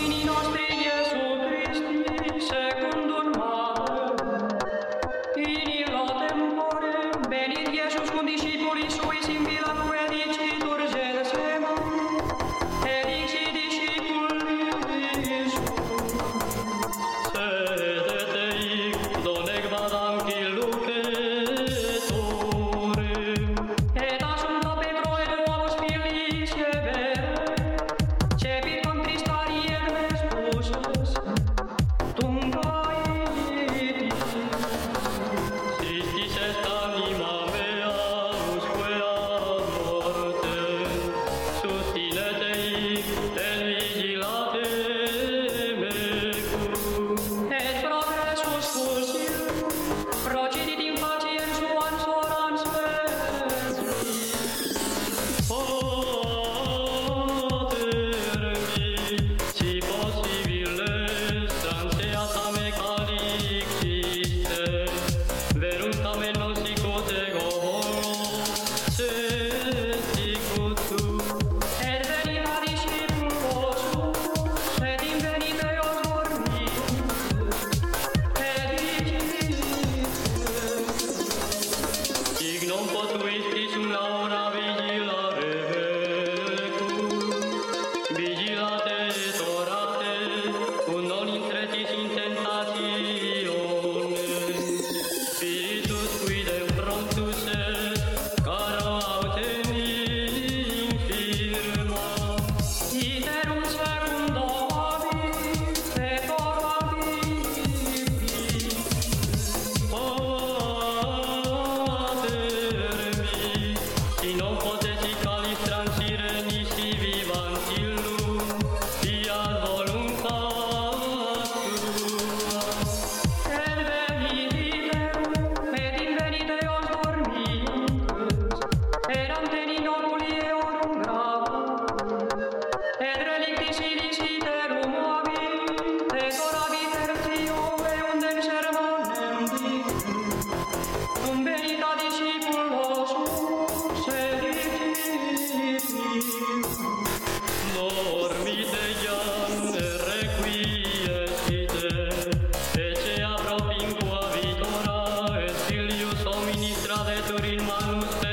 Domini nostri Iesu Christi, secundum mare, in illo tempore, venit Iesus cum discipulis suis in villa dicitur Gersema, et dixi discipulis Sedet eic, donec vadam cilucetorem. et assumpta Petro et duos filiis Hebere, cepit contristari et vespuses, tungaiti. Tristis est anima mea, usque a mortem. Sustinet eic, et vigilate mecum. Et progressus fusil, procidit in faciem suam soram spes. Pater mi, si possibile, transeata me calixiste, verum tamen non sicut ego volo, sed sicut tu. Et venit a discipulos suos, et invenit eos dormitis, et dicit, Hic non potuit prisum laura vigilare mecum. Vigilate et orate, cum non intretis in tentatione. Spiritus quidem promptus est, caro autem infirma. iterum secundum habit, et ora vivi. Pater mi, si non potesi calis transire nisi vivant illum, fiat voluntas tua. Et venit iterum, et invenit eos dormientes, erant in inoculi eorum grava, et relictis idis iterum habit, et ora vitertio eundem sermonem dictum, cum venit a discipulos suos, et dicit, Dormite iam requiescite, ecce apropinqua vitora, et filius hominis tradetur in manus